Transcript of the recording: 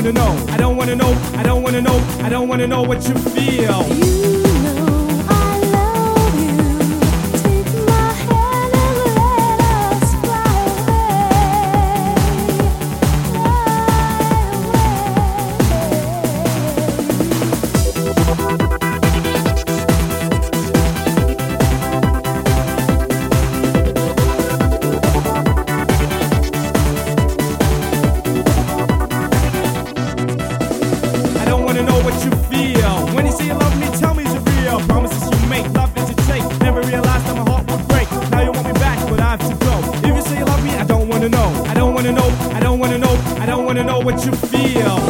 wanna know, I don't wanna know, I don't wanna know, I don't wanna know what you feel. Know what you feel. When you say you love me, tell me it's real. Promises you make, love that you take. Never realized that my heart would break. Now you want me back, but I have to go. If you say you love me, I don't wanna know. I don't wanna know, I don't wanna know, I don't wanna know what you feel.